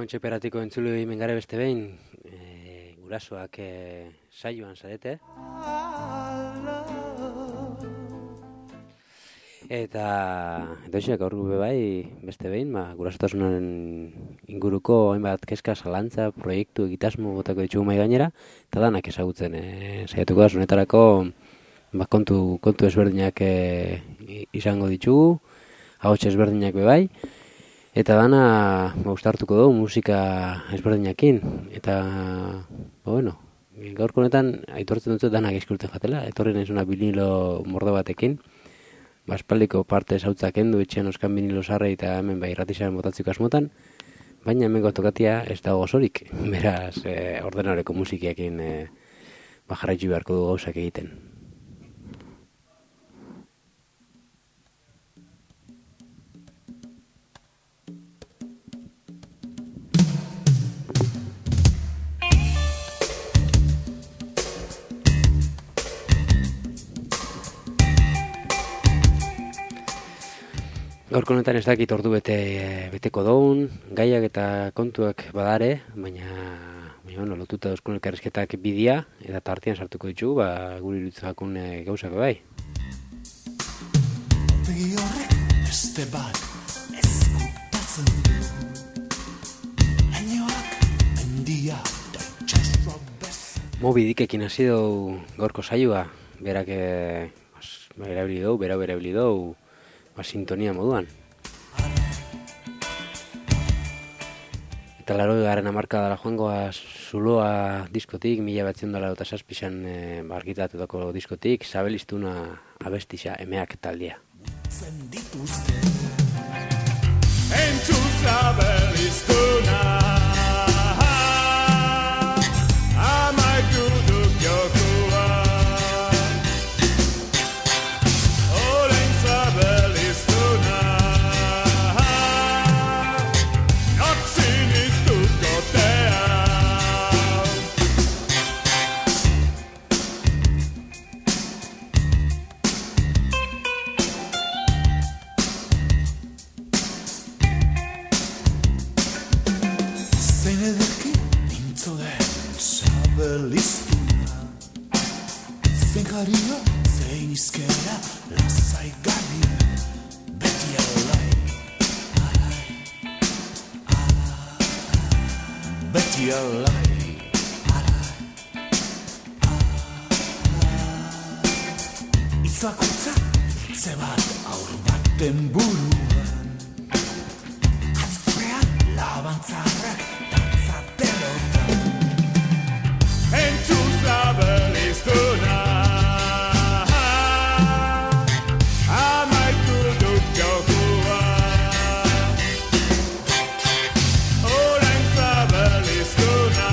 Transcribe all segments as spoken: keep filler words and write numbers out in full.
Hementxe peratiko entzulu egin gare beste behin, e, gurasoak e, saioan zarete. Eta edoxeak aurru bai, beste behin, ba, gurasotasunaren inguruko hainbat kezka, zalantza, proiektu, egitasmo botako ditugu mai gainera, eta danak ezagutzen e, saiatuko da, zunetarako ba, kontu, kontu ezberdinak e, izango ditugu, ahots ezberdinak bai, eta dana ba, ustartuko dugu musika ezberdinakin, eta, ba, bueno, gaurko honetan aitortzen dut danak eskurten jatela, etorri naizuna vinilo mordo batekin, ba, espaldiko parte zautzak endu, etxean oskan vinilo sarrei eta hemen bai irratizaren botatziko asmotan, baina hemen gotokatia ez dago osorik, beraz, e, ordenareko musikiekin e, ba, jarraitu beharko du gauzak egiten. Gaurko honetan ez dakit ordu bete, beteko doun, gaiak eta kontuak badare, baina, baina bueno, lotuta euskun elkarrizketak bidia, eta tartian sartuko ditugu, ba, guri irutzakun e, gauzak bai. Begi horrek beste bat eskutatzen du, lainoak mendia da itxasua bez. Moby Dickekin hasi dugu gaurko saioa, berak e, erabili dugu, berau erabili dugu, ba, sintonia moduan. Eta laro garen amarka dara joangoa Zuloa diskotik, mila batzen dara eta saspizan e, argitatutako diskotik, Zabeliztuna abestisa emeak taldea. Zendituzte Entzu Zabeliztuna amaitu duk jokua Orain Zabeliztuna notzin iztukotea Zein ederki nintzo den Zabeliztuna Zein jario, zein izkera lasai garri beti alai alai alai beti alai alai alai Itzakotza hitze bat aur baten buruan Azfrean labantzarrak dantzaten otan Entzu Zabeliztuna amaitu duk jokua Orain Zabeliztuna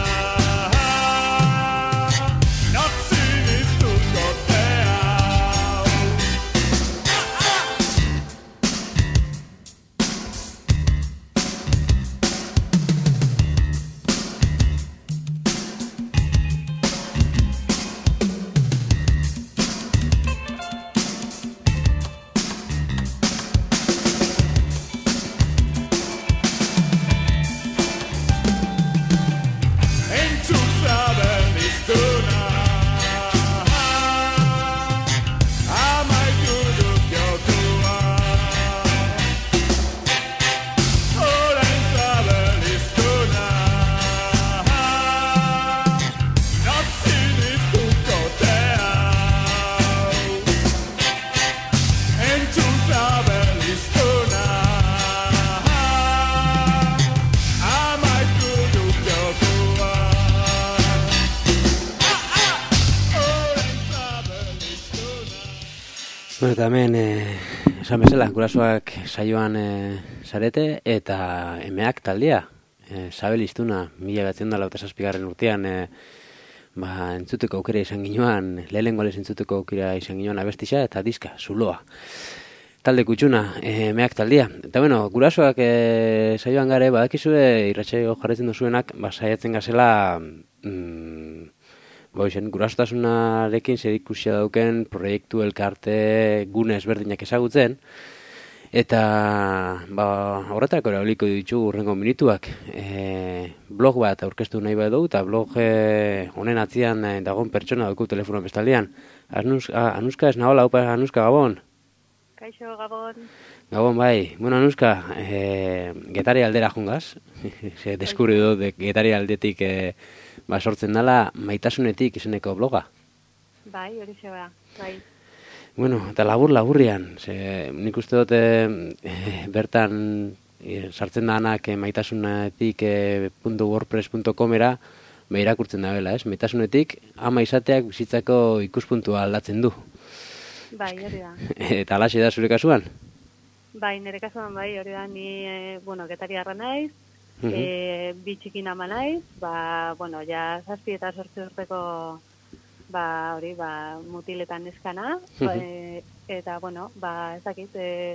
notzin iztukotea Entzu Zabeliztuna amaitu duk jokua Orain Zabeliztuna notzin iztukotea Entzu Zabeliztuna amaitu duk jokua Bueno, eta hemen, e, esan bezala, gurasoak saioan e, zarete, eta emeak taldea, e, Zabeliztuna, mila batzen dela eta zazpigarren urtean, e, ba, entzuteko aukera izan ginoan, lehenengo lez entzuteko aukera izan ginoan abestisa, eta diska, Zuloa. Talde kutsuna, e, emeak taldea. Eta bueno, gurasoak e, saioan gare, badakizue, irratsaio jarretzen duzuenak, ba, saiatzen gazela, mm, Boizen, gurasotasunarekin zerikusia dauken proiektu elkarte gune ezberdinak ezagutzen, Eta ba, horretarako erabiliko ditu urrengo minutuak. E, blog bat aurkeztu nahi badu, eta blog e, honen atzian e, dagoen pertsona dauku telefonoa bestaldean. Anuska, Anuska ez nahola, upa, Anuska, Gabon? Kaixo, Gabon. Gabon, bai. Bueno, Anuska, e, Getari aldera jungaz. Se deskubri dut de Getari aldetik e, ba, sortzen dela Maitasunetik izeneko bloga. Bai, hori zeba, bai. Bueno, eta labur-laburrian, ze nik uste dut e, bertan e, sartzen danak e, maitasunetik e, .wordpress punto comera irakurtzen da bela, ez? Maitasunetik ama izateak bizitzako ikuspuntua aldatzen du. Bai, hori da. Eta alaxe da zure kasuan? Bai, nire kasuan bai, hori da, ni, e, bueno, getariarra naiz, Uh -huh. e, bi txikin ama naiz, ba, bueno, ja zazpi eta sortzi urteko ba, hori, ba, mutiletan eskana, ba, e, eta, bueno, ba, ez dakit, e,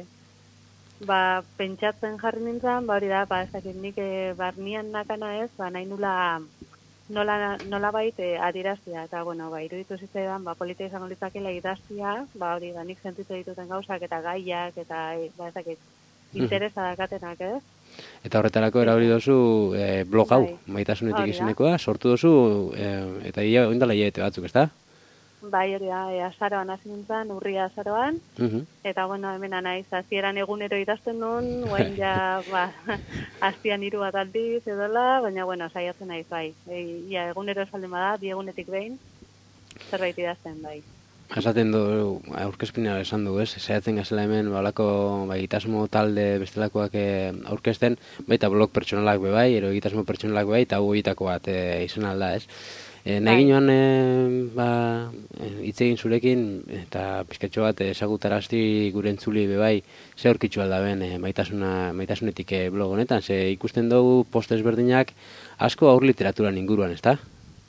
ba, pentsatzen jarri nintzen, ba, hori da, ba, ez dakit, nik e, barnian nakana ez, ba, nahi nula, nola, nola bait e, adieraztia, eta, bueno, ba, iruditu zitzaidan, ba, polita izango litzakela idaztia, ba, hori da, nik sentitu dituten gauzak, eta gaiak, eta, e, ba, ez dakit, interesa dakatenak, ez? Eta horretarako erabili dozu e, blog hau, Bai. Maitasunetik Hori da. izenekoa, sortu dozu, e, eta ia oindala hilabete batzuk, ezta? Bai, hori da, e, azaroan hasi nintzen, urria azaroan, Uh-huh. eta, bueno, hemen naiz, hasieran egunero idazten nuen, guain ja, ba, hastian hiru bat aldiz edola, baina, bueno, saiatzen naiz, bai. E, ia, egunero esalden bada, bi egunetik behin, zerbait idazten, bai. Esaten du, aurkezpina esan du, ez? Saiatzen gazela hemen, balako, bai, egitasmo talde bestelakoak e, aurkezten, baita blog pertsonalak be bai, ero egitasmo pertsonalak be bai, eta horietako bat e, izan alda, ez? E, nahi Bai. ginoan, e, ba, hitz egin zurekin, eta pizkatxo bat esagutarazti gure entzuli be bai, ze aurkitzu aldaben e, maitasuna, maitasunetik e, blog honetan, ze ikusten dugu post ezberdinak asko aur literaturan inguruan, ezta?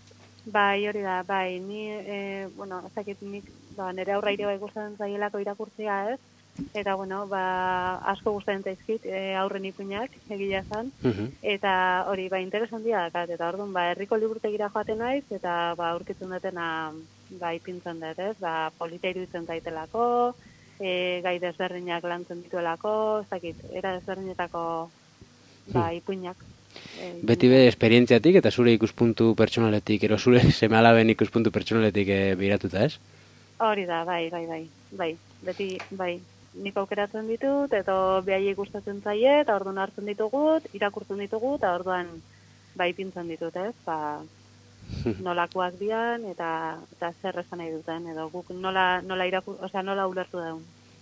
Bai, hori da, bai, ni, e, bueno, ez dakit nik, ba, nire aurra ere bai gustatzen zaielako irakurtzea, ez? Eta, bueno, ba, asko gustatzen zaizkit e, aurren ipuinak, egia esan, Uh-huh. eta hori, ba, interesantia dakat, eta orduan, ba, herriko liburutegira joaten naiz, eta, ba, aurkitzen dutena, ba, ipintzen dut, ez? Ba, polita iruditzen daitelako, e, gai desberdinak lantzen dituelako, ez dakit, era desberdinetako, ba, ipuinak. E, Beti be esperientziatik eta zure ikuspuntu pertsonaletik, ero zure seme-alaben ikuspuntu pertsonaletik e, begiratuta, ez? Hori da, bai, bai, bai, bai, beti, bai, nik aukeratzen ditut, eta behaiek gustatzen zaie, eta orduan hartzen ditugut, irakurtzen ditugut, eta orduan, bai, pintzen ditut, ez, ba, nolakoak dian, eta, eta zer esan nahi duten, edo guk nola, nola irakur, osea, nola ulertu daun.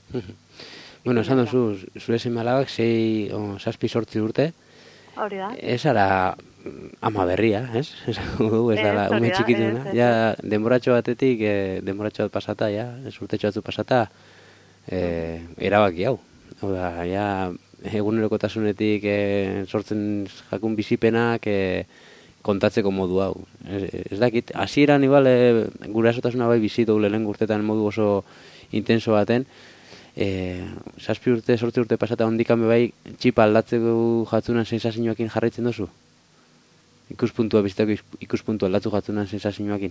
Bueno, esan duzu, zure seme-alabak sei, o, zazpi sortzi urte, Hori da, ez ara ama berria, ez? Esango du, ez Ez, dara hori ume da, txikituna. ez, ez, Ja, denboratxo batetik, e, denboratxo bat pasata, ja, urtetxo batzu pasata, e, erabaki hau. Hau da, ja, egunerokotasunetik e, sortzen jakun bizipenak e, kontatzeko modu hau. Ez, ez dakit, hasieran igual e, gurasotasuna bai bizi dugu lehen urtetan modu oso intenso baten, e, zazpi urte, sortzi urte pasata ondikan bai txipa aldatzeko jatzunan sensazioakin jarraitzen duzu? Ikuspuntua bizitako ikuspuntua aldatzu jatzunan sensazioakin?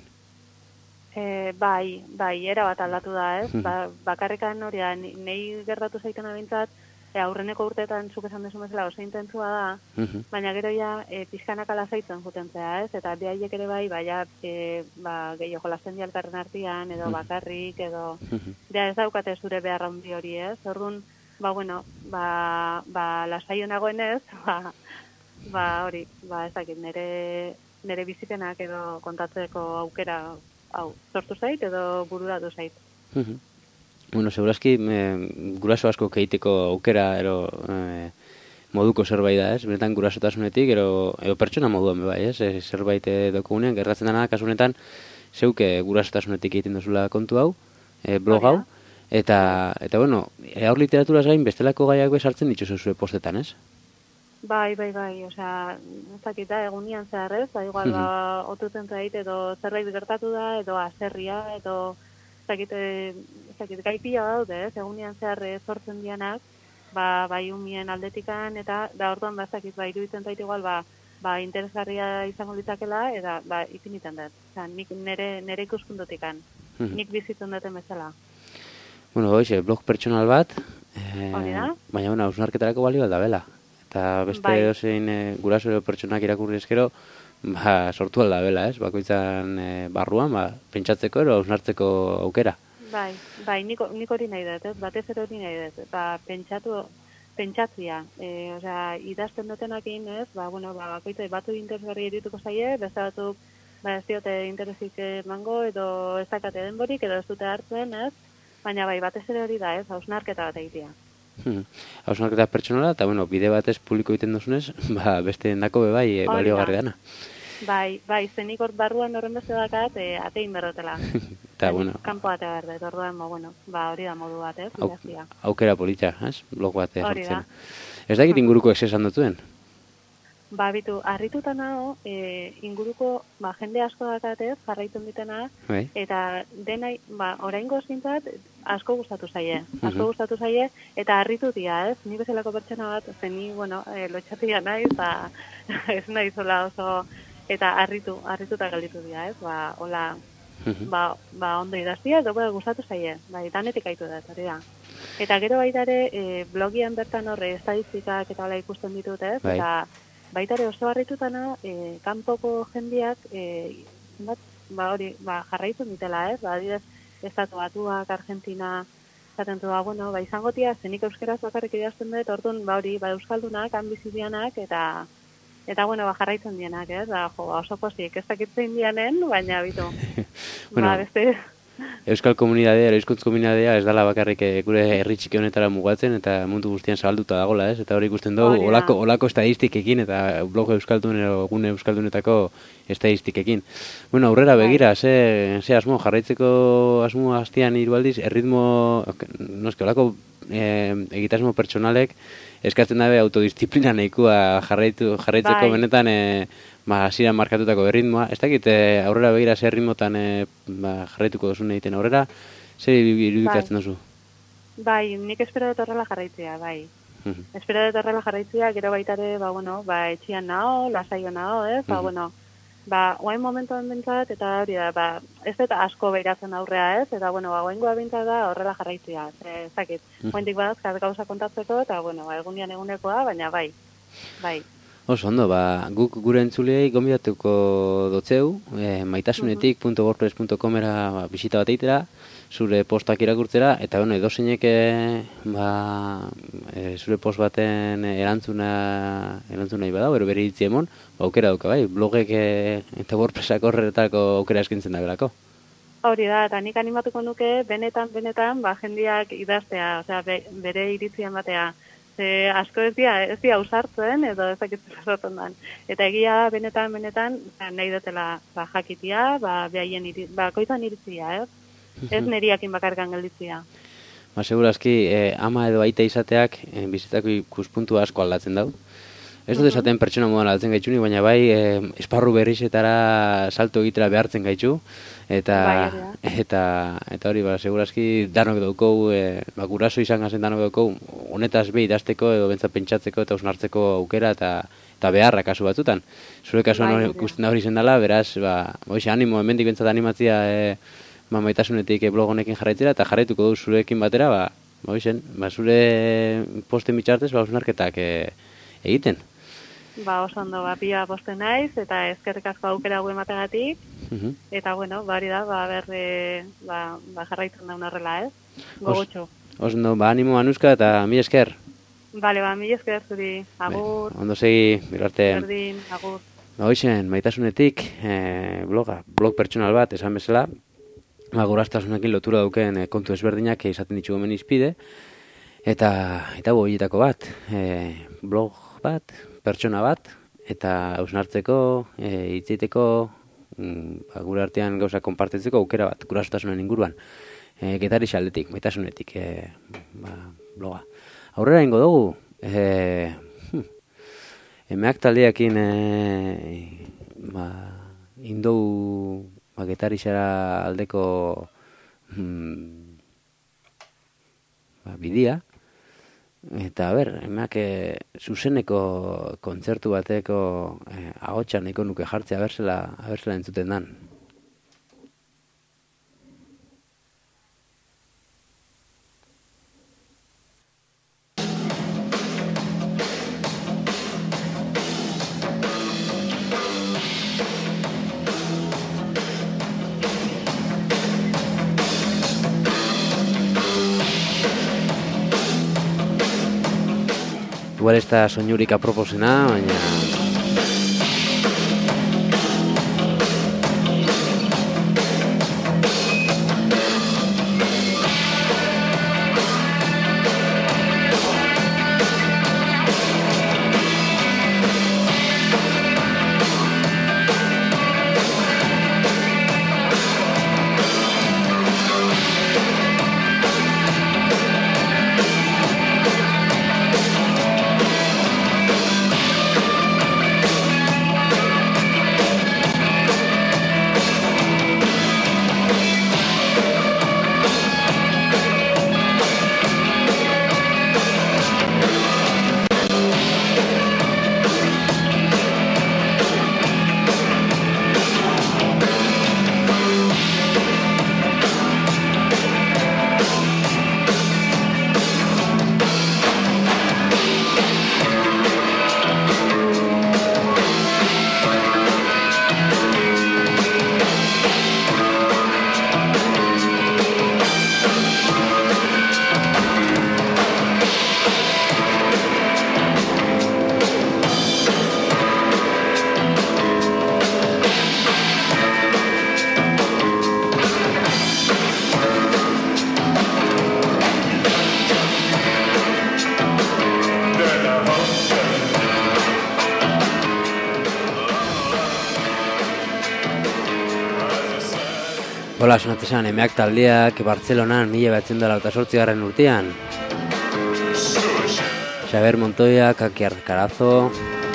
e, bai, bai, era bat aldatu da, ez, Mhm. ba, bakarrikan hori da, ni- nei gertatu zaiten abintzat, e, aurreneko urteetan zuk esan desu bezala oso intentsua da, Mhm. baina gero ja e, pixkanak alazaitzen juten zea, ez? Eta behaiek ere bai, baina e, ba, gehiago jolasten dialkarren artean, edo bakarrik, edo Mhm. ja ez daukate zure beharra handi hori, ez? Orduan, ba, bueno, ba, ba lasaio nagoenez, ba, ba, hori, ba, ez dakit, nire, nire bizipenak edo kontatzeko aukera, hau, sortu zait, edo bururatu zait. Mhm. Bueno, segurazki, e, guraso asko keiteko aukera, ero, e, moduko zerbait da, ez? Benetan gurasotasunetik, ero, ero pertsona moduan be bai, ez? E, zerbait e, dokugunean, gertatzen dena, kasunetan, zeuke gurasotasunetik egiten duzula kontu hau, e, blog Hori hau, da. eta, eta bueno, e, aur literaturaz gain bestelako gaiak be sartzen dituzu zure postetan, ez? Bai, bai, bai, osea, ez dakit da, egunian zehar ez, ba, igual, ba, otutzen zait, edo zerbait gertatu da, edo azerria, edo, ez dakit, eh, ez dakit, gai pila daude, ez, egunian zehar eh, sortzen dianak, ba, bai umien aldetikan, eta, da orduan, ba, ez dakit, ba, iruditzen zait igual, ba, ba, interesgarria izango litzakela, eta, ba, ipinitan dut, osea, nik nere, nere ikuspuntotikan, nik bizitzen duten bezala. Bueno, hoxe, blog pertsonal bat, E, Hori da. baina, bueno, hausnarketarako balio aldabela. Eta beste Bai. ozein e, guraso edo pertsonak irakurri eskero, ba, sortu aldabela, ez? Bakoitzan e, barruan, ba, pentsatzeko ero hausnartzeko aukera. Bai, bai, nik, nik hori nahi dut, ez? Batez ere hori nahi dut. Ba, pentsatu, pentsatzia. E, osea, idazten dutenakin, ez? Ba, bueno, ba, bakoitza batu interesgarri erituko zaie, beste batzuk ba, ez diote interesik emango, edo ez dakate denborik, edo ez dute hartzen, ez? Baina bai, batez ere hori da, ez? Hausnarketa bat egitea. Hmm. Hausnarketa pertsonala, eta bueno, bide batez publiko egiten duzunez, ba, beste endako bebai e, baliogarri dana. Bai, bai, zenik hor barruan horren beste dakat, e, atein berrotela. Eta, bueno. Kanpo ate behar dut, orduan, ba, bueno, ba, hori da modu bat, ez? Au, aukera polita, ez? Blog bat hori da. Ez dakit inguruko esesan dutuen? Ba, bitu, harrituta nago, e, inguruko, ba, jende asko dakatez, jarraitzen ditena, Bai. eta denai, ba, oraingo zintzat, asko gustatu zaie, asko uh-huh. gustatu zaie, eta harritu dira, ez? Ni bezalako pertsona bat, zen ni, bueno, e, lotxatia nahi, eta ez nahi zola oso, eta harritu, harrituta galditu dira, ez? Ba, hola, uh-huh. ba, ba, ondo idaztia, edo ba, gustatu zaie, bai, danetik aitu da, hori da. Eta gero baita ere, e, blogian bertan horre, estadistikak eta hola ikusten ditut, ez? Bai. Eta baita ere oso harritutana, e, kanpoko jendiak, e, bat, ba, hori, ba, jarraitzen ditela, ez? Ba, adidez, Estatu Batuak, Argentina, zaten du, ba, bueno, ba, izango tia, zenik euskeraz bakarrik idazten dut, orduan, ba, hori, ba, euskaldunak, hanbizidianak, eta, eta, bueno, ba, jarraitzen dienak, ez? Ba, jo, ba, oso posik, ez dakitzein dianen, baina, bitu, bueno, ba, beste... Euskal komunidadea, euskontz komunidadea ez dala bakarrik gure herri txiki honetara mugatzen eta mundu guztian zabalduta dagola, ez? Eta hori ikusten dugu olako, olako estadistikekin eta blog euskaldun edo gune euskaldunetako estadistikekin. Bueno, aurrera begira, ze, ze asmo, jarraitzeko asmo hastian hiru aldiz, erritmo, noske, olako e, egitasmo pertsonalek eskatzen dabe autodisziplina nahikoa jarraitu, jarraitzeko bai. Benetan e, ba, hasieran markatutako erritmoa. Ez dakit aurrera begira ze erritmotan e, ba, jarraituko duzun egiten aurrera, zer irudikatzen duzu? Bai, nik espero dut horrela jarraitzea, bai. Uh-huh. Espero dut horrela jarraitzea, gero baitare, ba, bueno, ba, etxian nao, lasaio nao, ez? Ba, uh-huh. bueno, ba, oain momentuan bintzat, eta hori da, ba, ez eta asko behiratzen aurrea, ez? Eta, bueno, ba, oaingoa bintzat da horrela jarraitzea, ez dakit. Uh-huh. Oaindik badazkat gauza kontatzeko, eta, bueno, ba, egundian egunekoa, baina bai, bai. Oso ondo, ba, guk gure entzuleei gonbidatuko dotzeu, e, maitasunetik puntu wordpress puntu comera ba, bisita bat eitera, zure postak irakurtzera, eta bueno, edozeinek ba, e, zure post baten erantzuna erantzuna iba da, bero bere hitzi emon, ba, aukera duka, bai, blogek e, eta WordPressak horretako aukera eskintzen da belako. Hori da, eta nik animatuko nuke, benetan, benetan, ba, jendiak idaztea, osea, be, bere iritzian batea, Ze asko ez dira, ez dira usartzen, edo ez dakitzen esaten dan. Eta egia benetan, benetan, nahi dutela ba, jakitia, ba, behaien iri, ba, koizan iritzia, ez? Ez neriakin bakarkan gelditzia. Ba, segurazki, eh, ama edo aita izateak eh, bizitzako ikuspuntu asko aldatzen dau. Ez dut esaten pertsona modan aldatzen gaitxuni, baina bai eh, esparru berrizetara salto egitera behartzen gaitxu. Eta, bai, eta, eta hori, ba, segurazki, danok daukou, e, ba, guraso izan gazen danok daukou, honetaz be idazteko edo bentsa pentsatzeko eta osnartzeko aukera eta, eta beharra kasu batzutan. Zure kasuan bai, ikusten da hori zendala, beraz, ba, oixe, animo, hemendik bentsat animatzia e, ba, maitasunetik e, blog honekin jarraitzera, eta jarraituko du zurekin batera, ba, ba, oixe, ba, zure posten bitxartez, ba, osnarketak e, egiten. Ba, oso ondo, ba, pila posten naiz, eta ezkerrik asko aukera gu emategatik, uh-huh. eta, bueno, bari da, ba, berre, ba, ba jarraitzen daun horrela, ez? Gogotxo. Oso ondo, ba, animo anuska, eta mi esker. Bale, ba, mi esker zuri, agur. Be, ondo segi, birarte. Berdin, agur. Ba, hoixen, maitasunetik, e, bloga, blog pertsonal bat, esan bezala, ba, gurastasunekin lotura duken e, kontu ezberdinak izaten ditugu hemen izpide, eta, eta boietako bat, e, blog bat, pertsona bat, eta hausnartzeko, e, hitzeiteko, mm, gure artean gauza konpartitzeko aukera bat, gurasotasunen inguruan. E, getari xaldetik, maitasunetik, e, ba, bloga. Aurrera ingo dugu, e, hm, emeak taldeakin e, ba, indou ba, getari xara aldeko hm, ba, bidia. Eta, ber, emak e, zuzeneko kontzertu bateko e, ahotsa nahiko nuke jartzea abersela, abersela entzuten dan. Igual ez da soinurik aproposena, baina... Hola, sonatzen emeak taldeak Bartzelonan mila bederatziehun eta laurogeita zortzigarren urtean. Xaber Montoya, Kaki Arcarazo...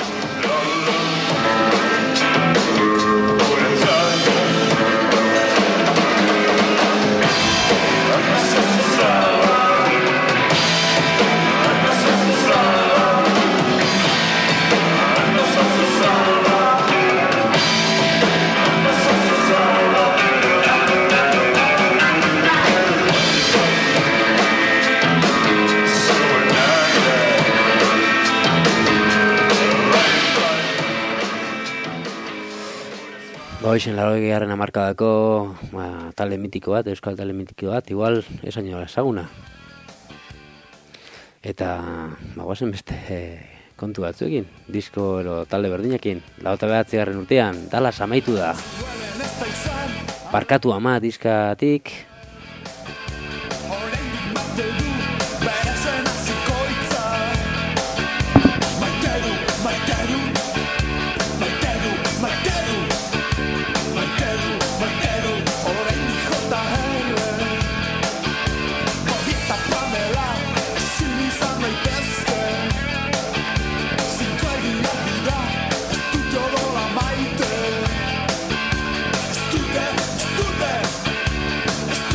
Hoixen laurogeigarren hamarkadako ba, talde mitiko bat, euskal talde mitiko bat, igual esan jola ezaguna. Eta, ba, guazen beste eh, kontu batzuekin, disko ero talde berdinekin, laurogeita bederatzigarren urtean, Dallas amaitu da. Barkatu ama diskatik. Estudé, estudé,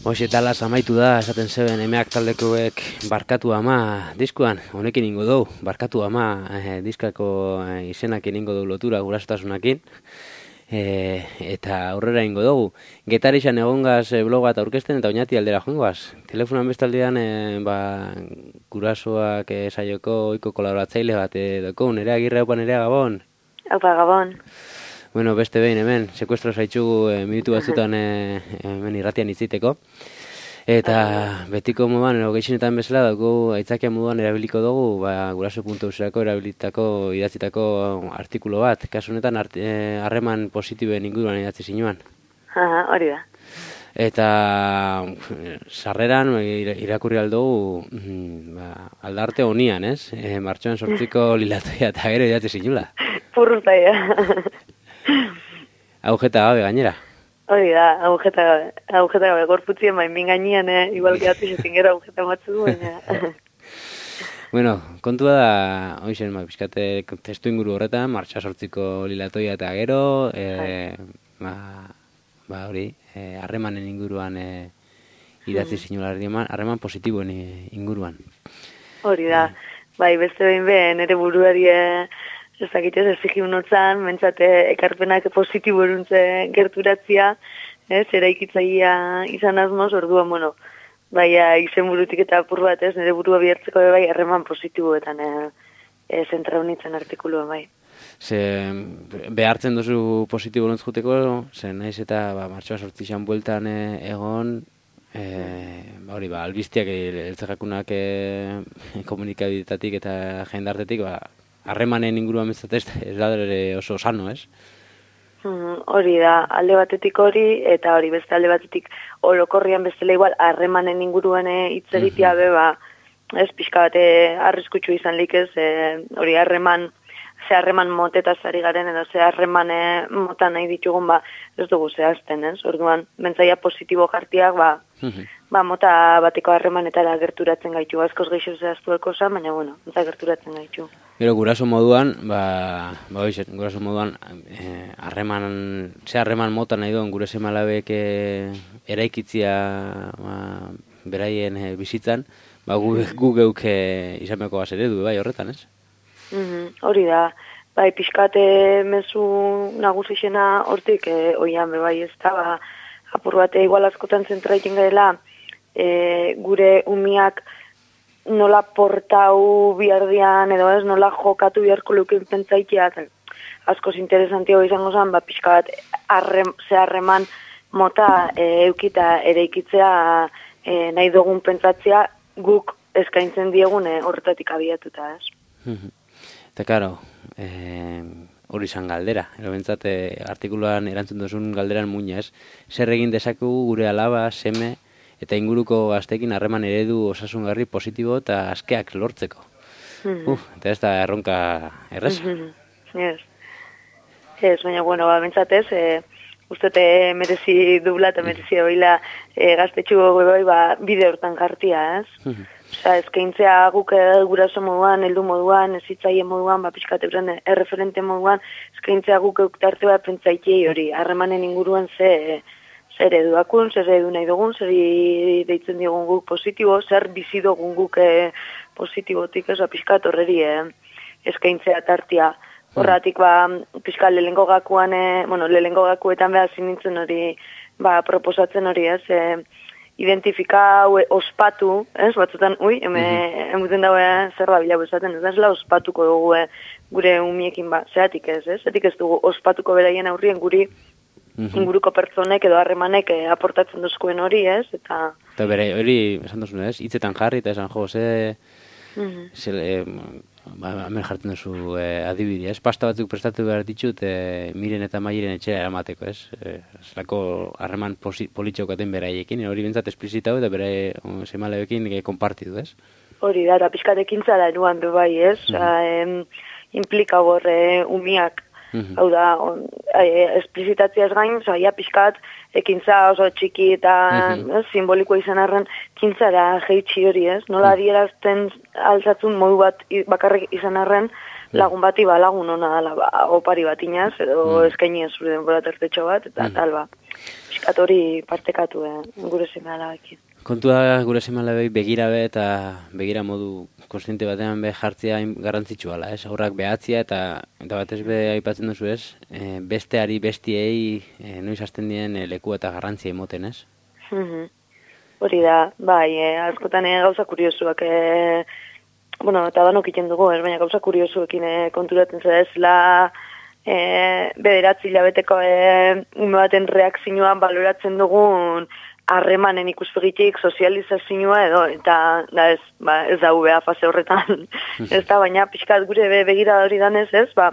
Hoxe talas amaitu da, esaten zeben emeak taldekoek barkatu ama diskuan, honekin ingo dugu, barkatu ama eh, diskako eh, izenak ingo dugu lotura gurasotasunakin, eh, eta aurrera ingo dugu. Getarixan egongaz eh, bloga eta aurkezten eta oinati aldera joangoaz. Telefonan bestaldean eh, ba, gurasoak eh, saioko oiko kolaboratzaile bat eh, doko, nerea agirre haupa nerea Gabon. Haupa Gabon. Bueno, beste behin hemen, sekuestro zaitxugu e, minutu batzutan e, hemen irratian itziteko. Eta betiko moduan, ero gehienetan bezala dugu, aitzakia moduan erabiliko dugu, ba, guraso puntu eusako erabilitako, idatzitako artikulo bat. Kasu honetan, harreman positiboen inguruan idatzi zinuan. Aha, hori da. Eta sarreran irakurri aldugu ba, aldarte honian, ez? E, martxoan sortziko lilatoia eta gero idatzi zinula. Purrutaia. Agujeta gabe gainera. Hori da, agujeta gabe. Agujeta gabe, gorputzien bain min gainean, eh? Igual gehatzi zetin gero agujeta batzu du, baina... Bueno, kontua da, hoixen, ma, pixkate testu inguru horretan, martxa sortziko lilatoia eta gero, e, ba, ba hori, harremanen e, inguruan e, idatzi zinula, harreman positiboen inguruan. Hori da, bai, beste behin behin, nire buruari... Ez dakitez, ez ziki unotzan, mentzate ekarpenak positibo eruntze gerturatzia, ez, eraikitzaia izan azmoz, orduan, bueno, baina izen burutik eta apur bat, ez, nire burua bihartzeko bai, harreman positiboetan e, e, zentra honitzen artikulua, bai. Ze, behartzen duzu positibo lontz juteko, ze naiz eta ba, martxoa sortzixan bueltan e, egon, e, ba, hori, ba, albiztiak, eltzakakunak e, komunikabidetatik eta jendartetik, ba, harremanen inguruan bezatez, ez da oso sano, ez? Mm, hori da, alde batetik hori, eta hori beste alde batetik orokorrian bestela igual, harremanen inguruan hitz egitea mm -hmm. beba, ez, pixka bate arriskutsu izan lik ez, e, hori harreman, ze harreman motetaz ari garen, edo ze harreman mota nahi ditugun, ba, ez dugu zehazten, ez? Orduan, bentzaia positibo jartiak, ba, mm -hmm. ba, mota bateko harremanetara gerturatzen gaitu, askoz geixo zehaztueko zan, baina, bueno, mota gerturatzen gaitu. Gero, guraso moduan, ba, ba oizet, guraso moduan, harreman, eh, ze harreman mota nahi duen gure semalabek eh, eraikitzia ba, beraien eh, bizitzan, ba, gu, gu geuk eh, izameko eredu, bai, horretan, ez? Mm-hmm, hori da, bai, pixkate mezu nagusixena hortik, eh, oian, bai, ez da, ba, apur bate igual askotan zentraiken gaela, eh, gure umiak, nola portau bihardian, edo ez, nola jokatu biharko luken pentsaikia, askoz interesantio izango zen, ba, pixka bat, arrem, ze harreman mota e, eukita ere ikitzea e, nahi dugun pentsatzea guk eskaintzen diegun e, horretatik abiatuta, ez? Eta, karo, eh, hori izan galdera, ero bentsate artikuluan erantzun duzun galderan muina, ez? Zer egin dezakugu gure alaba, seme, eta inguruko gaztekin harreman eredu osasungarri positibo eta askeak lortzeko. Mm-hmm. Uf, eta ez da erronka erreza. Mm-hmm. Yes. Ez, baina, bueno, ba, bentsatez, e, ustete merezi dubla eta merezi oila e, gaztetxugo bai, ba, bide hortan jartia, ez? Mm-hmm. Osa, ezkeintzea guk guraso moduan, heldu moduan, ezitzaile moduan, ba, pixkate bren, erreferente moduan, ezkeintzea guk euktartu bat pentsaitei hori, harremanen inguruan ze... zer eduakun, zer edu nahi dugun, zer deitzen diogun guk positibo, zer bizi dugun guk eh, positibotik, ez, pixkat horreri eh, eskaintzea tartia. Horratik, ba, pixkat lehengo gakuan, eh, bueno, lehengo gakuetan behar zinintzen hori, ba, proposatzen hori, ez, eh, identifika, ue, ospatu, ez, batzutan, ui, eme, mm-hmm. emuten dagoen zer da bila bezaten, ez, ez la ospatuko dugu eh, gure umiekin, ba, zeratik ez, ez, zeratik ez dugu ospatuko beraien aurrien guri, Mm-hmm. inguruko pertsonek edo harremanek eh, aportatzen duzkoen hori, ez? Eta Eta bere, hori, esan duzu, ez? Hitzetan jarri, eta esan, jo, ze... Mm-hmm. ze eh, ba, hemen jartzen duzu eh, adibidea, ez? Pasta batzuk prestatu behar ditut, eh, miren eta mairen etxera eramateko, ez? Eh, zelako harreman politxaukaten beraiekin, hori bintzat esplizitau eta bere um, semaleekin eh, konpartidu, ez? Hori da, eta pixkatekin zara eruan du bai, ez? Mm-hmm. eh, implika borre umiak, mm-hmm. hau da, on, e, esplizitazioaz gain, zaila pixkat, ekintza oso txiki eta mm-hmm. ez, simbolikoa izan arren, kintzara jeitsi hori, ez? Nola mm-hmm. adierazten altzatzun modu bat bakarrik izan arren, lagun bati ba, lagun hona dala, ba, opari bat inaz, edo mm-hmm. eskaini zure denbora tertetxo bat, eta mm-hmm. tal ba. pixkat hori partekatu eh, gure seme-alabekin. Kontua gure seme-alabei begira be eta begira modu konstiente batean be jartzea garrantzitsua da, ez? Aurrak behatzia eta eta batez be aipatzen duzu, ez? E, besteari bestiei e, noiz hasten dien e, leku eta garrantzia emoten, ez? Mhm. Hori da, bai, eh, askotan eh, gauza kuriosuak, eh, bueno, eta danok iten dugu, ez, baina gauza kuriosuekin eh, konturatzen zera ez, la eh, bederatzi hilabeteko eh, ume baten reakzioan baloratzen dugun harremanen ikuspegitik sozializazioa edo, eta da ez, ba, ez da U B A fase horretan, ez da, baina pixkat gure be, begira hori danez, ez, ba,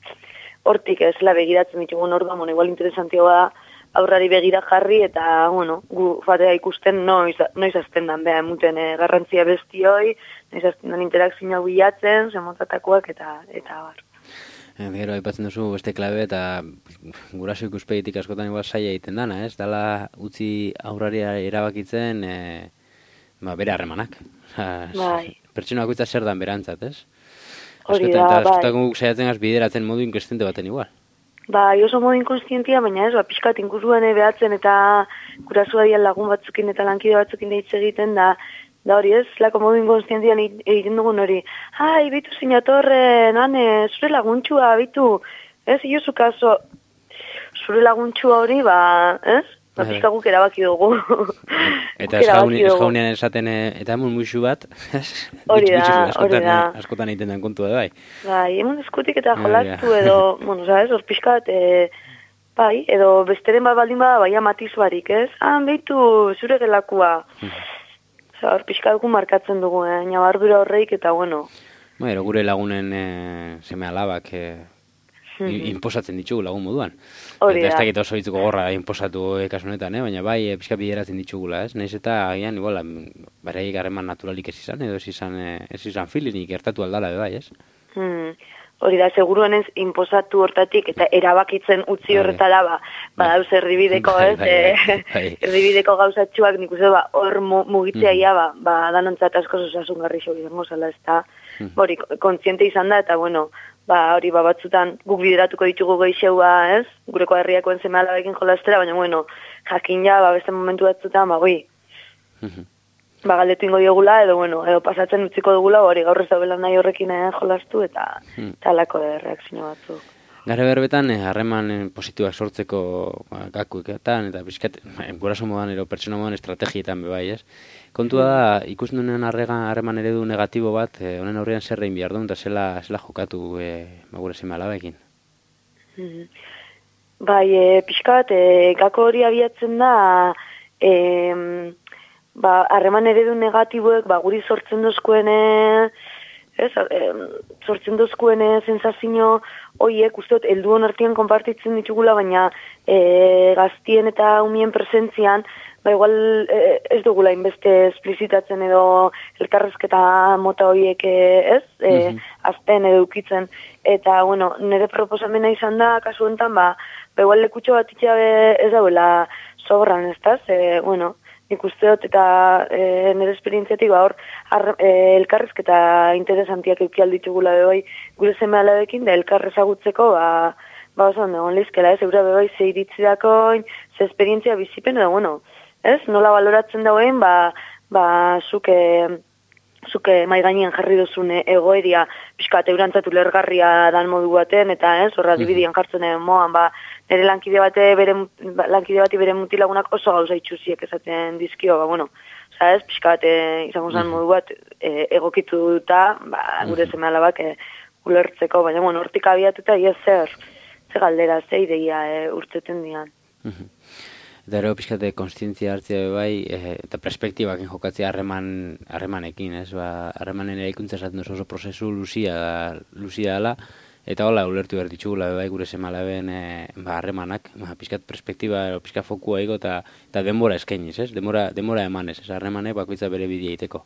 hortik ez, la begiratzen ditugun orduan, bueno, igual interesantioa da, aurrari begira jarri eta, bueno, gu fatea ikusten noiz, noiz azten dan, beha, emuten eh, garrantzia bestioi, noiz azten dan interakzioa bilatzen, zemotatakoak eta, eta bar. E, gero, aipatzen duzu beste klabe eta guraso ikuspegitik askotan igual saia egiten dana, ez? Dala utzi aurrari erabakitzen e, ba, bere harremanak. Bai. Pertsona bakoitza zer dan berantzat, ez? Hori Askotan, da, eta bai. askotan guk saiatzen gaz bideratzen modu inkonsciente baten igual. Ba, oso modu inkonstientia, baina ez, ba, pixkat inguruan behatzen eta gurasua dian lagun batzukin eta lankide batzukin hitz egiten da, da hori ez, lako modu inkonstientian egiten dugun hori, ai, bitu zinatorren, ane, zure laguntxua, bitu, ez, iozu kaso, zure laguntxua hori, ba, ez, ba, pixka guk erabaki dugu. Eta ez jaunean esaten, eta emun muixu bat, hori da, hori da. Askotan egiten den kontua da, bai. Bai, emun eskutik eta jolastu edo, bueno, sabes, hor pixkat, e, bai, edo besteren bat baldin bada, bai, matiz barik, ez? Han, behitu, zure gelakua. Osa, hor pixkat gu markatzen dugu, eh? Nabardura horreik, eta bueno. Ba, ero gure lagunen e, seme alabak e, inposatzen ditugu lagun moduan. Hori da. Eta ez dakit oso hitzuko gorra inposatu kasunetan, eh? Baina bai, e, pixka bideratzen ditugula, ez? Naiz eta agian, igual, beraik harreman naturalik ez izan, edo ez izan, ez izan filinik gertatu aldala, bai, ez? Hmm. Hori da, seguruan ez inposatu hortatik eta erabakitzen utzi horretala, ba, badauz erdibideko, ez? Bai, bai, bai. Erdibideko gauzatxuak nik uste, ba, hor mugitzea ia, ba, ba, danontzat asko osasungarri xo izango zela, ez da, hori, kontziente izan da, eta, bueno, ba, hori, ba, batzutan guk bideratuko ditugu geixeu, ba, ez? Gureko herriakoen seme-alabekin jolastera, baina, bueno, jakin ja, ba, beste momentu batzutan, ba, goi, ba, galdetu ingo diogula, edo, bueno, edo pasatzen utziko dugula, hori gaur ez daubela nahi horrekin eh, jolastu, eta hmm. talako de reakzio batzuk. Gare berbetan, harreman eh, positiboak sortzeko ba, gakueketan, eta bizkat, guraso modan, ero pertsona modan estrategietan bebai, ez? Kontua da, ikusten duen harreman eredu negatibo bat, eh, honen aurrean zer egin behar duen, eta zela, zela jokatu eh, ba, gure seme-alabekin. Mm. Bai, e, pixkat, e, gako hori abiatzen da, e, ba, harreman eredu negatiboek, ba, guri sortzen dozkuene, ez, e, sortzen dozkuene sensazio hoiek, usteot, helduon artean konpartitzen ditugula, baina e, gaztien eta umien presentzian, ba, igual e, ez dugula inbeste esplizitatzen edo elkarrezketa mota hoiek, e, ez, e, mm-hmm. azten edo ukitzen, eta, bueno, nire proposamena izan da, kasu enten, ba, ba, igual lekutxo bat itxabe ez dauela sobran, ez da, e, bueno, nik usteot eta e, nire esperientziatik ba hor e, elkarrezketa interesantiak eukial ditugula bebai gure seme-alabekin da elkarrezagutzeko ba, ba oso ondo egon lehizkela ez, eura bebai ze iritzidakoin, ze esperientzia bizipen edo bueno, ez, nola baloratzen dauen ba, ba zuke zuke mai gainean jarri duzun egoeria pixkat eurantzatu lergarria dan modu baten eta ez, horra dibidian jartzen moan ba nire lankide bate bere lankide bati bere mutilagunak oso gauza itxusiek esaten dizkio, ba bueno, sabes, pixkat e, izango zen modu bat e, egokitu duta, ba gure seme-alabak e, ulertzeko, baina bueno, hortik abiatuta ia zer, ze galdera, ze ideia e, urteten dian. Eta ero pixkate konstientzia hartzea bai, e, eta perspektibakin jokatzea harreman harremanekin, ez? Ba, harremanen eraikuntza esaten oso prozesu luzia luzia dela, eta hola ulertu behar ditugula bai gure seme-alaben e, ba, harremanak, ba, pixkat perspektiba, pixkat fokua ego, eta, eta denbora eskainiz, ez? Denbora, denbora emanez, ez? Harremanek bakoitza bere bidea egiteko.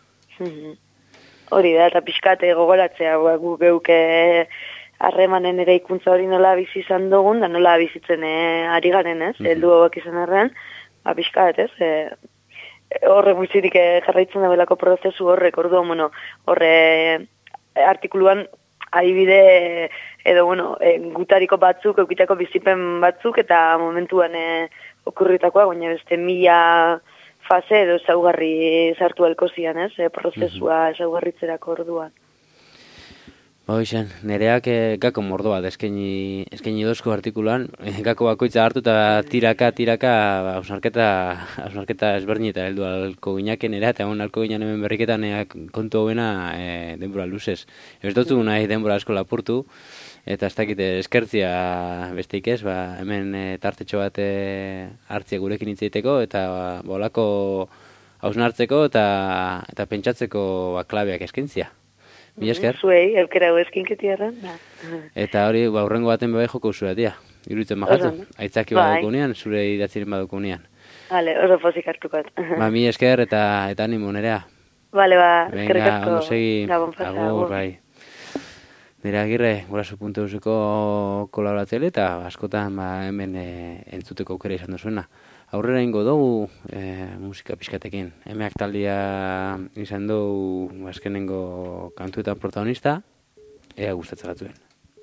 Hori da, eta pixkat gogoratzea, ba, gu geuke harremanen ere ikuntza hori nola bizi izan dugun, da nola bizitzen e, ari garen, ez? Mm-hmm. Heldu hauek izan arren, ba, pixkat, ez? E, horre guztirik e, jarraitzen dabelako prozesu horrek, orduan, bueno, horre artikuluan adibide edo, bueno, e, gutariko batzuk, eukitako bizipen batzuk, eta momentuan e, okurritakoa, baina beste mila fase edo ezaugarri sartu alko zian, ez? E, prozesua ezaugarritzerako orduan. Hoixan, nereak eh, gako mordo bat eskaini, eskaini dozko artikulan, eh, gako bakoitza hartu eta tiraka, tiraka, hausnarketa, hausnarketa ezberdineta heldu alko gineaken nerea, eta egon alko ginean hemen berriketan eh, kontu hauena eh, denbora luzez. Ez dutzu nahi denbora asko lapurtu, eta ez dakite eskertzia besteik ez, ba, hemen eh, tartetxo bat eh, hartzia gurekin hitzeiteko, eta ba, bolako hausnartzeko eta, eta pentsatzeko ba, klabeak eskentzia. Mila esker. Zuei, elkera eskinketiarren. Eta hori, ba, urrengo baten bai joko zure, tia. Iruditzen majatu. Aitzaki badukunean, zure idatziren badukunean. Vale, oso pozik hartukat. Ba, mila esker eta eta animo nerea. Vale, ba, eskerrik asko. Venga, ondo segi. Gabon pasa. Agur, bai. Nera Agirre, guraso puntu euseko kolaboratzaile eta askotan ba, hemen e, entzuteko aukera izan duzuena. Aurrera ingo dugu e, musika pixkatekin. Emeak taldia izan dugu azkenengo kantuetan protagonista, ea gustatzen batzuen.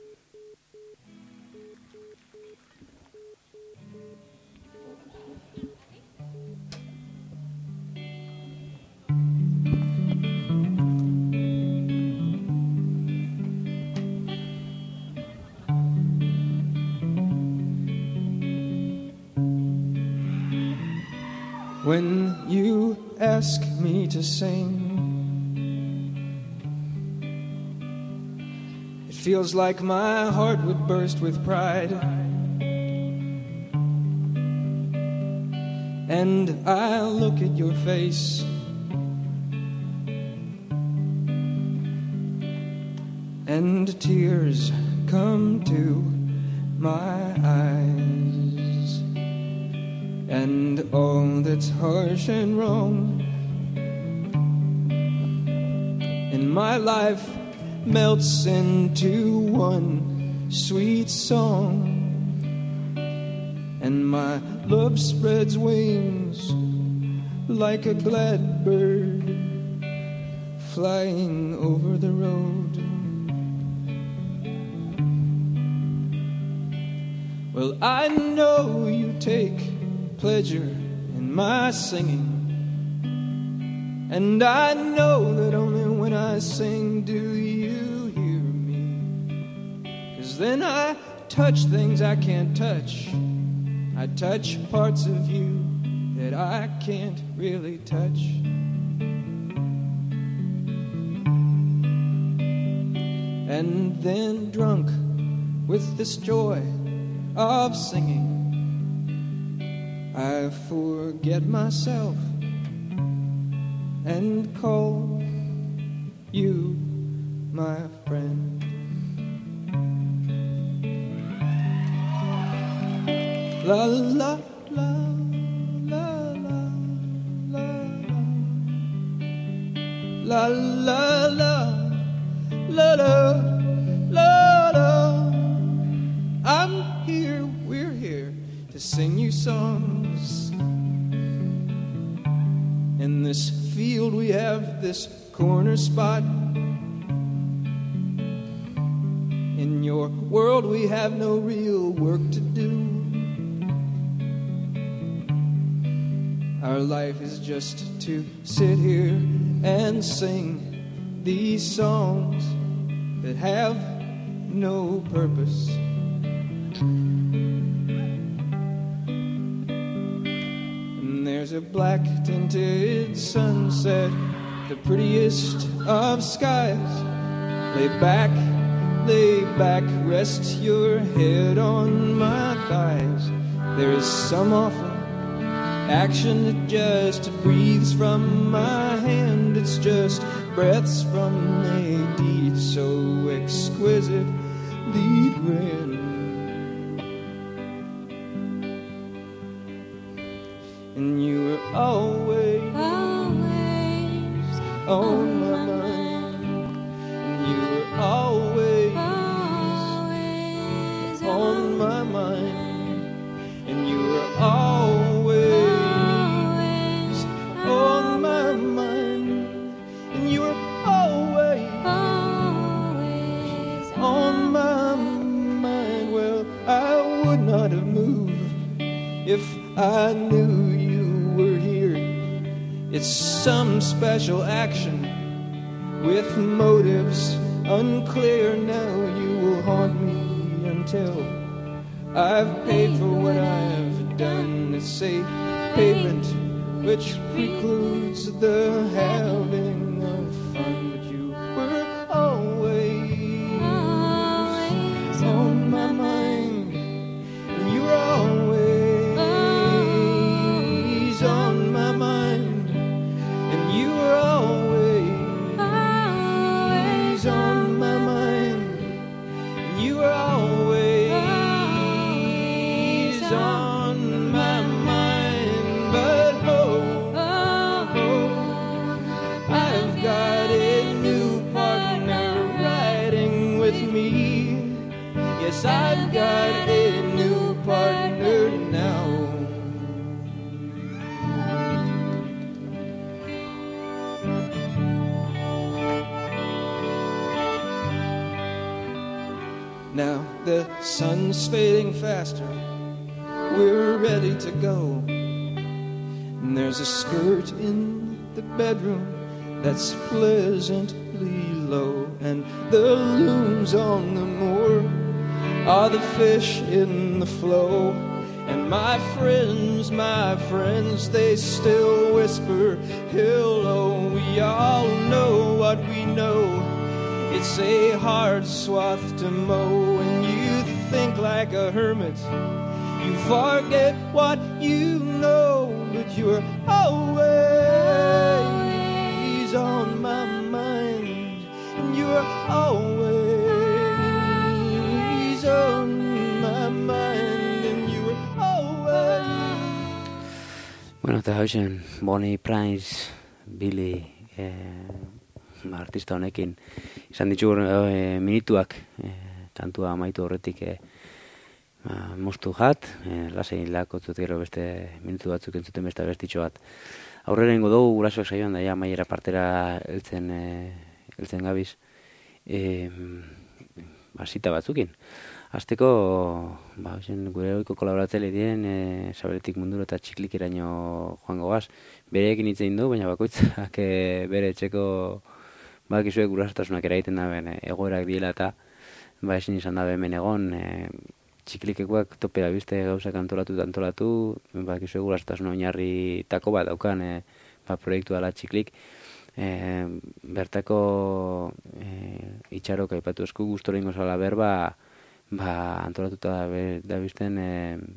When you ask me to sing, it feels like my heart would burst with pride. And I look at your face, and tears come to my eyes. And all that's harsh and wrong in my life melts into one sweet song, and my love spreads wings like a glad bird flying over the road. Well, I know you take pleasure in my singing, and I know that only when I sing do you hear me, 'cause then I touch things I can't touch. I touch parts of you that I can't really touch. And then drunk with this joy of singing, I forget myself and call you my friend. La la la la la la la la la la la la. I'm here, we're here to sing you songs. In this field we have this corner spot. In your world we have no real work to do. Our life is just to sit here and sing these songs that have no purpose. There's a black tinted sunset, the prettiest of skies. Lay back, lay back, rest your head on my thighs. There is some awful action that just breathes from my hand. It's just breaths from a deed so exquisitely grand. And you were always, always on my mind. And you were always, always on my mind. And you were always, always on my mind. And you were always, always knew you were here. It's some special action with motives unclear. Now you will haunt me until I've paid for what I've done. It's a payment which precludes the having of fun. But you were always, always on my mind, and you were always, always on my mind, and you were always, always on my mind, and you were always, always on my mind. But oh, oh, oh, I've got a new partner riding with me. Yes, I've got a new partner now. Now the sun's fading faster, we're ready to go. And there's a skirt in the bedroom that's pleasantly low, and the loons on the moor are the fish in the flow. And my friends, my friends, they still whisper hello. We all know what we know. It's a hard swath to mow, and you think like a hermit. You forget what you know, but you're always on my mind, and you're always on my mind, and you're always. Bueno, eta hausen, Bonnie Prince, Billy, eh, artista honekin, izan ditugu eh, minutuak, eh, kantua amaitu horretik eh, ba, moztu jat, eh, lasai lakotzut gero beste minutu batzuk entzuten beste bestitxo bat. Aurrera ingo dugu gurasoak saioan da, ja, maiera partera heltzen, eh, heltzen gabiz, eh, basita batzukin. Azteko, ba, zen, gure oiko kolaboratzaile diren, e, Sabeletik Munduro eta Txiklikeraino joango gaz. Bereekin hitz egin du, baina bakoitzak e, bere etxeko badakizue gurasotasunak eragiten da ben, egoerak diela eta ba, ezin izan da hemen egon, e, Txiklikekoak tope da bizte gauzak antolatu eta antolatu, badakizue gurasotasuna oinarritako bat daukan e, ba, proiektu dela Txiklik. E, bertako e, itxarok aipatu esku gustora ingo zala berba, ba, antolatuta da, da bizten e,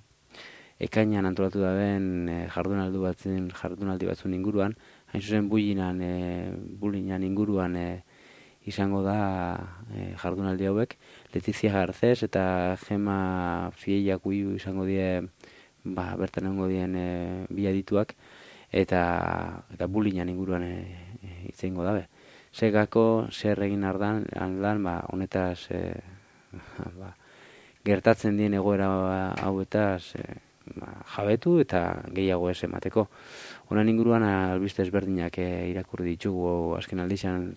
ekainan antolatu da ben e, jardunaldi batzen jardunaldi batzun inguruan, hain zuzen bulinan e, bulinan inguruan e, izango da e, jardunaldi hauek. Letizia Garcés eta Gema Fiellak uiu izango die, ba, bertan egongo dien e, bi adituak, eta eta bulinan inguruan e, e, itzengo dabe. Segako zer egin ardan, aldan, ba, honetaz e, ba, gertatzen dien egoera hauetaz e, ba, jabetu eta gehiago ez emateko. Honan inguruan albiste ezberdinak e, irakurri ditugu azken aldizan.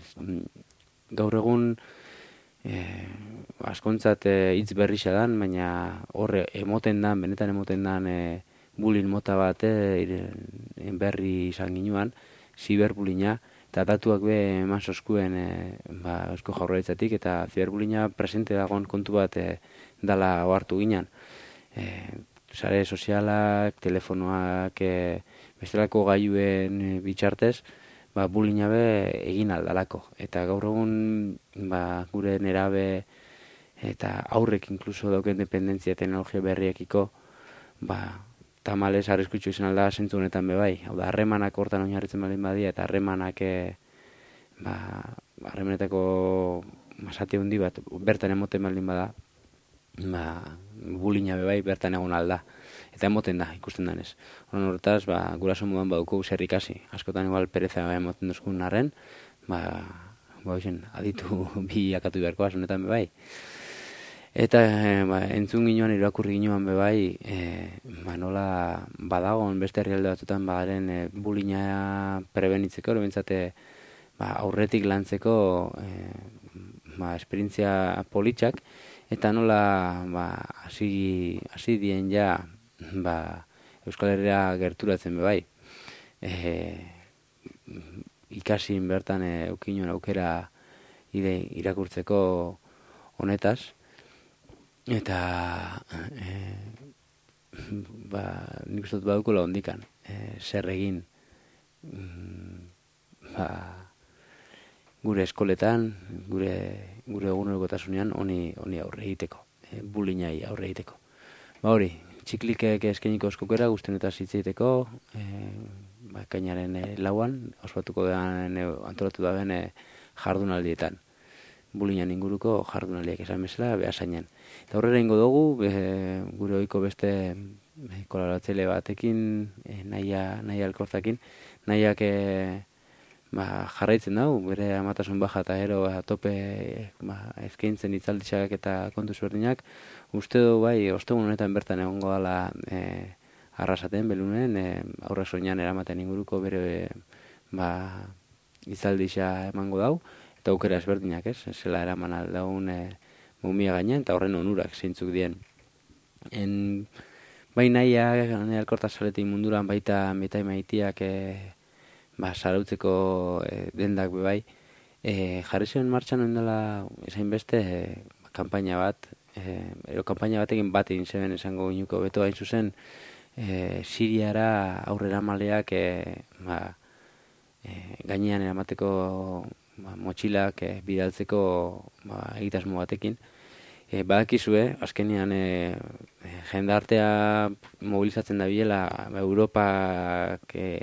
Gaur egun e, askontzat e, hitz berrixa dan, baina horre emoten dan, benetan emoten dan e, bulin mota bat e, berri izan ginuan, ziberbulina, eta datuak be eman soskuen e, ba, Eusko Jaurlaritzatik, eta ziberbulina presente dagoen kontu bat e, dala ohartu ginen. E, sare sozialak, telefonoak, e, bestelako gailuen e, bitxartez, ba, bulina be egin aldalako. Eta gaur egun ba, gure nerabe eta aurrek inkluso dauken dependentzia teknologia berriekiko, ba, tamales arriskutsu izan alda zentzu honetan be bai. Hau da, harremanak hortan oinarritzen baldin badia, eta harremanak e, ba, harremanetako masati handi bat bertan emoten baldin bada, ba, bulina be bai bertan egon alda. Eta emoten da, ikusten danez. Horan horretaz, ba, guraso moduan baduko zer ikasi. Askotan igual pereza emoten duzkun arren, ba, ba, isen, aditu bi akatu beharkoa, honetan be bai. Eta ba, entzun ginoan, irakurri ginoan be bai, e, ba, nola badagon beste herrialde batzutan bagaren e, bulina prebenitzeko, hori bentsate ba, aurretik lantzeko e, ba, esperientzia politxak, eta nola ba, hasi, hasi dien ja ba, Euskal Herria gerturatzen be bai. E, ikasin bertan e, eukinuen aukera ide irakurtzeko honetaz, eta e, ba, nik uste dut badukula ondikan, e, zer egin ba, gure eskoletan, gure gure egunerokotasunean honi honi aurre egiteko, e, bulinai aurre egiteko. Ba hori, txiklikek eskainiko eskokera guztien eta hitz egiteko, e, ba, ekainaren e, lauan, ospatuko den e, antolatu da ben e, jardunaldietan. Bulinan inguruko jardunaldiak esan bezala behasainen. Eta horrela ingo dugu, e, gure ohiko beste e, kolaboratzaile batekin, e, Naia, Naia Alkortakin, Naiak e, ba, jarraitzen dau, bere amatasun baja eta gero ba, tope ba, eskaintzen hitzaldiak eta kontu ezberdinak. Uste du bai, ostegun honetan bertan egongo dela e, arrasaten belunen, e, aurre soinean eramaten inguruko bere ba, hitzaldia emango dau, eta aukera ezberdinak, ez? Zela eraman aldaun e, mumia gainean, eta horren onurak zeintzuk dien. En, bai Naia, Naia Alkortasaletik munduran baita metai maitiak e, ba, sarautzeko e, dendak bebai, e, jarri ziren martxan oin dela esain beste e, kanpaina bat, e, ero kanpaina batekin bat egin zeben esango ginuko beto hain zuzen, e, Siriara aurrera maleak e, ba, e, gainean eramateko ba, motxilak e, bidaltzeko ba, egitasmo batekin. E, badakizue, azkenean e, e, jendartea mobilizatzen da biela ba, Europak e,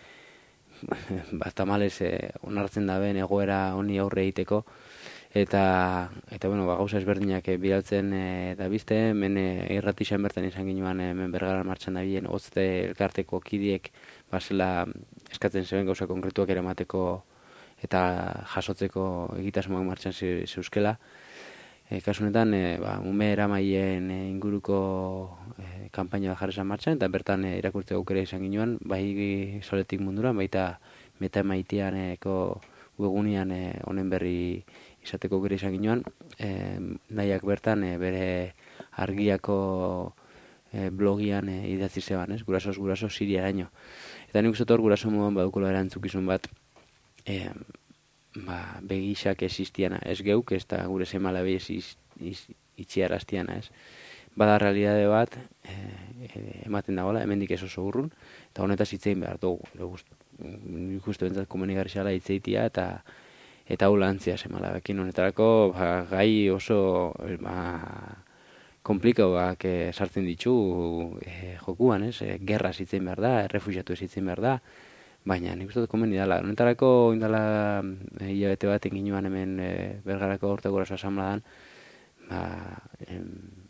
ba, tamales eh, onartzen da ben egoera honi aurre egiteko, eta, eta bueno, ba, gauza ezberdinak eh, bidaltzen eh, da bizte, hemen eh, irratixan bertan izan ginuan eh, hemen Bergaran martxan da bien, ozte elkarteko kidiek, ba, zela eskatzen zeben gauza konkretuak eramateko eta jasotzeko egitasmoak martxan zeuzkela. E, kasunetan, e, ba, ume eramaien e, inguruko e, kanpaina da jarri zan martxan, eta bertan e, irakurtze aukera izan ginoan, bai soletik munduran, baita meta maiteaneko webgunean e, honen berri izateko aukera izan ginoan, e, Nahiak bertan e, bere argiako e, blogian e, idatzi zeban, ez? Gurasoz, guraso, Siriaraino. Eta nik uste hor guraso moduan badukola erantzukizun bat, e, ba, begixak existiana, ez geuk, ez da gure semala behiz itxiaraztiana, ez. Bada realidade bat, e, e, ematen dagoela, hemendik ez oso urrun, eta honetaz hitzein behar dugu. Nik uste bentzat komenigarri xala hitzeitia, eta eta hau lantzia semala bekin honetarako, ba, gai oso ba, komplikauak e, sartzen ditu e, jokuan, ez. E, gerra hitzein behar da, errefuxiatu ez hitzein behar da, baina nik uste dut komeni dela. Honetarako indala e, hilabete bat inginuan hemen e, Bergarako Hortako Guraso Asanbladan, ba, em,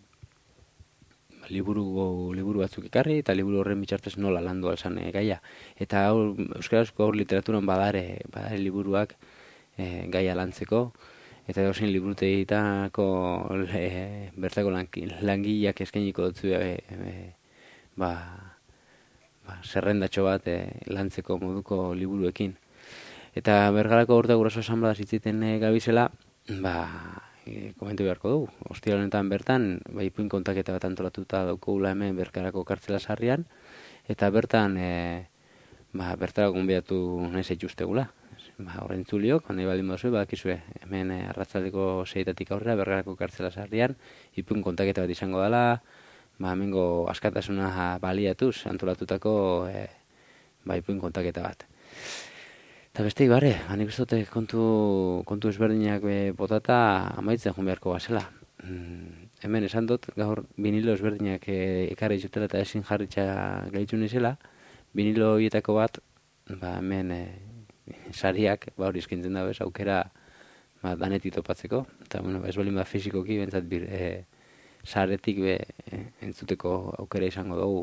ba, liburu, liburu batzuk ekarri, eta liburu horren bitxartez nola landu alzan e, gaia. Eta hor, euskarazko hor literaturan badare, badare liburuak e, gaia lantzeko, eta dozein liburutegitako e, bertako langileak eskainiko dutzu e, e, ba, ba, zerrendatxo bat e, lantzeko moduko liburuekin. Eta Bergarako Hortako Guraso Asanblada zitziten e, gabizela, ba, e, komentu beharko dugu. Ostiral honetan bertan, ba, ipuin kontaketa bat antolatuta daukogula hemen Bergarako kartzela sarrian, eta bertan, e, ba, bertara gonbidatu nahi zaituztegula. Ba, horren tzuliok, nahi baldin baduzue, badakizue, hemen e, arratzaldeko seitatik aurrera Bergarako kartzela sarrian, ipuin kontaketa bat izango dela, ba, hemengo askatasuna baliatuz antolatutako e, ba, ipuin kontaketa bat. Eta beste ibare, hanik ez dute kontu, kontu ezberdinak e, botata amaitzen joan beharko bazela. Mm, hemen esan dut, gaur vinilo ezberdinak e, ekarri zutela eta ezin jarritxa gehitzu nizela, vinilo hietako bat, ba, hemen e, sariak, ba, hori eskintzen da bez, aukera ba, danetik topatzeko, eta bueno, ez balin ba, fizikoki, bentsat bir, e, saretik be, e, entzuteko aukera izango dugu.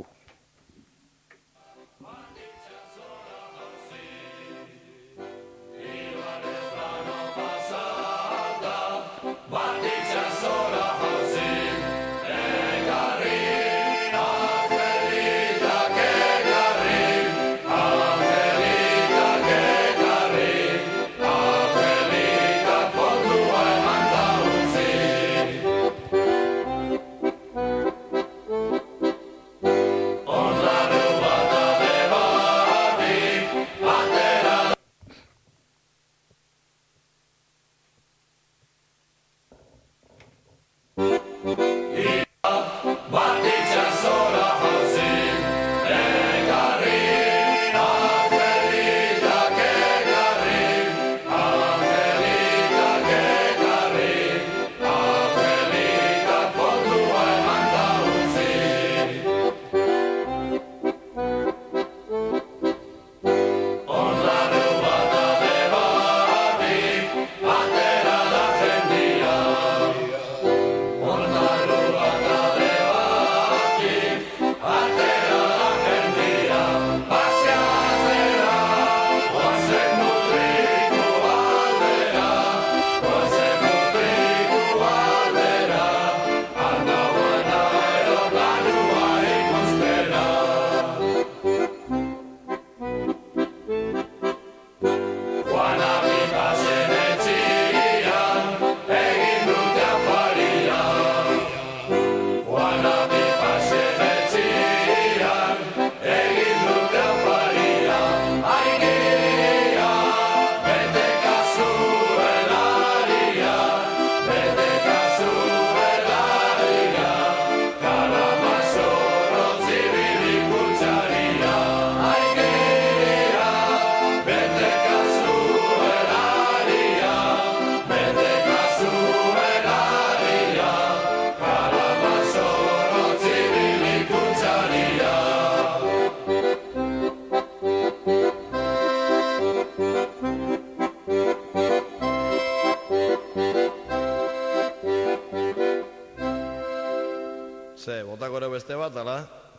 beste bat, ala?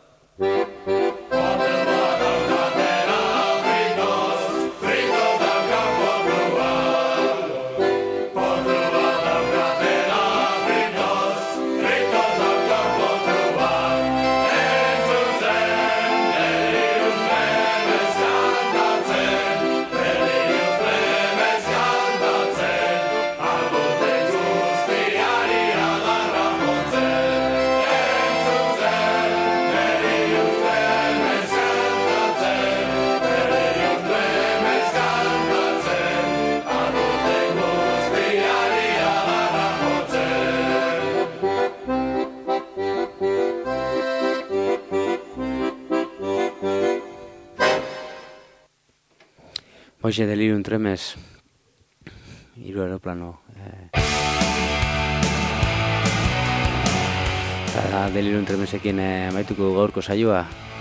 Hoxe Delirium Tremens, hiru aeroplano. Eh. Eta Delirium Tremensekin eh, amaituko gaurko saioa.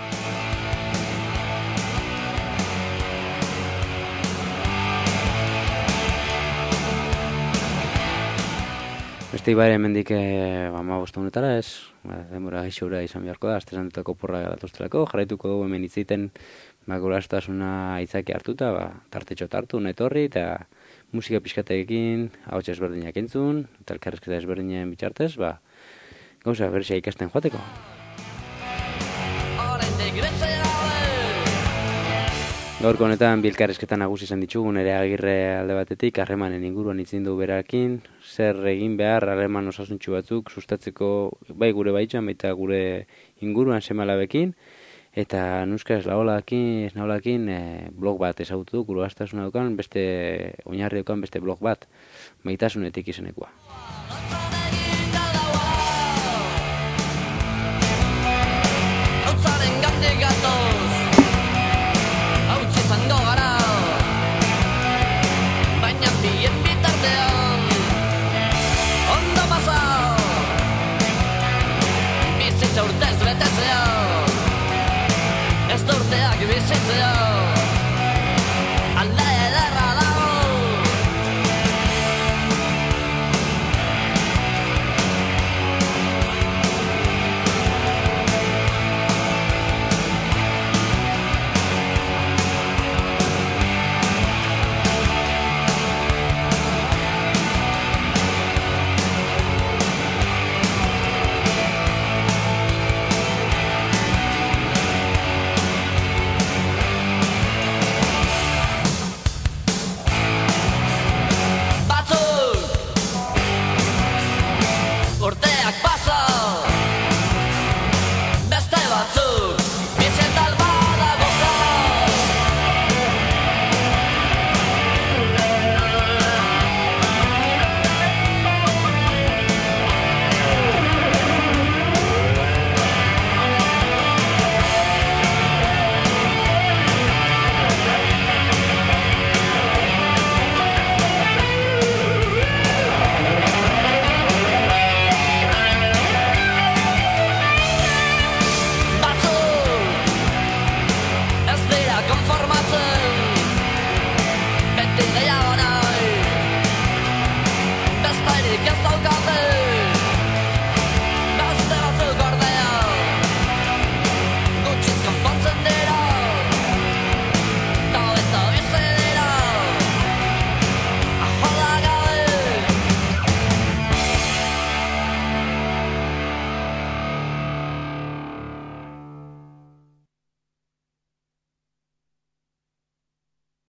Beste ibare hemendik eh, ama bosta honetara ez, ba, denbora gaixoura izan beharko da, astezan dutako porra datostelako, jarraituko dugu hemen hitzeiten ba, gurastasuna aitzaki hartuta, ba, tartetxo tartu, netorri, eta musika pixkatekin, ahots ezberdinak entzun, eta elkarrezketa ezberdinen bitxartez, ba, gauza berezia ikasten joateko. Gaurko honetan bi elkarrezketa nagusi izan ditugu, nire Agirre alde batetik, harremanen inguruan itzin du berakin, zer egin behar harreman osasuntsu batzuk sustatzeko bai gure baitxan, baita gure inguruan seme-alabekin, eta nuska ez laolakin, ez naolakin e, blog bat ezagutu du, gurastasuna dukan, beste oinarri dukan beste blog bat, maitasunetik izenekoa. Outside and got